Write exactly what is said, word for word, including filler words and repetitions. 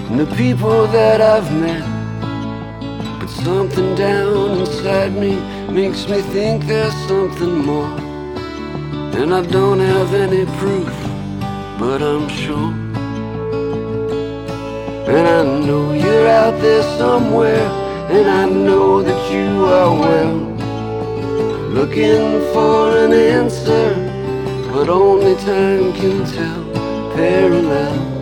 and the people that I've met. But something down inside me makes me think there's something more. And I don't have any proof, but I'm sure. And I know you're out there somewhere, and I know that you are well, looking for an answer, but only time can tell. Parallel.